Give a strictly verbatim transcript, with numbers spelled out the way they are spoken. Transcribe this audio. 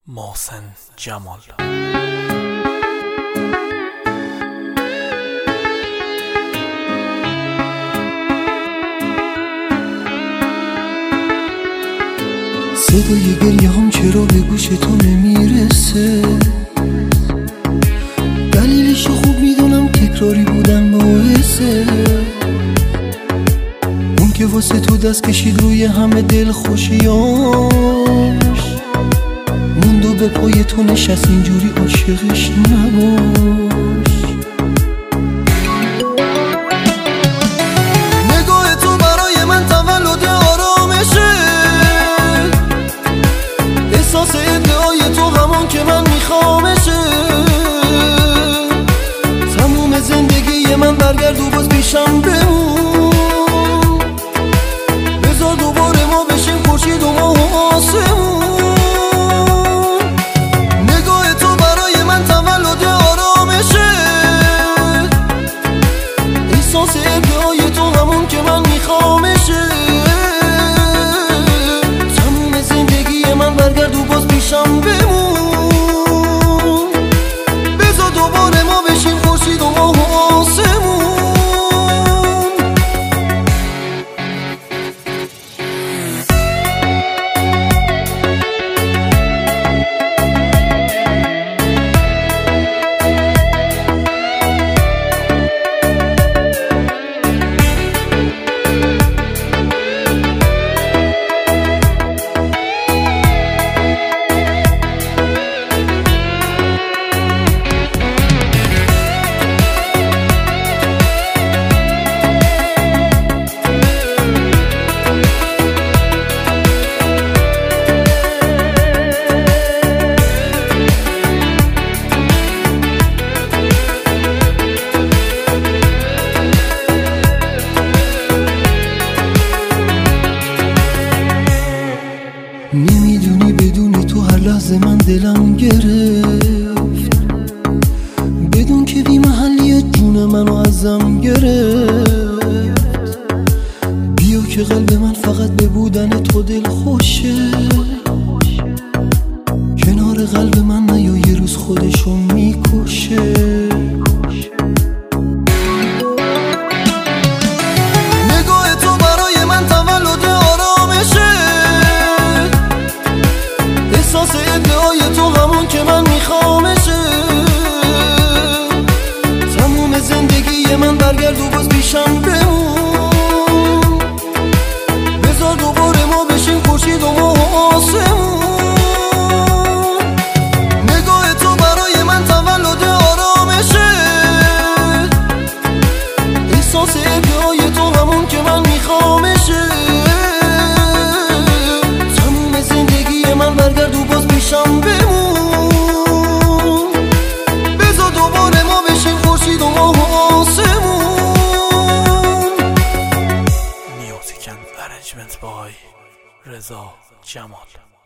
محسن جمال. صدای گریه هم چرا به گوش تو نمیرسه؟ دلیلشو خوب میدونم تکراری بودن باعثه. اون که واسه تو دست کشید روی همه دل خوشیاش، موند و به پای تو نشست، اینجوری عاشقش نباش. نگاه تو برای من تولد آرامشه، احساس ادعای تو همون که من میخوامشه. تموم زندگی من برگرد و باز پیشم بمون، بذار دوباره ما بشیم خورشید و ماه و آسمون. نگاه تو برای من تولد آرامشه، احساس ادعای تو همون که من میخوامشه. تموم زندگی من برگرد و باز پیشم بمون، بذار دوباره ما بشیم خورشید و ماه و آسمون. نمیدونی بدونی تو هر لحظه من دلم گرفت، بدون که بی محلیت جون منو ازم گرفت. بیا که قلب من فقط به بودن تو دل خوشه، کنار قلب من نیا یه روز خودشو میکشه. نگاه تو برای من تولد آرامشه، احساس ادعای تو همون که من میخوامشه. تموم زندگی من برگرد و باز پیشم بمون، بذار دوباره ما بشیم خورشید و ماه و آسمون. نگاه تو برای من تولد آرامشه، احساس ادعای تو همون که من میخوامشه. تموم زندگی من برگرد و باز پیشم بمون، بذار دوباره ما بشیم خورشید و ماه و آسمون. میوزیک اند ارنجمنت بای رضا جمال.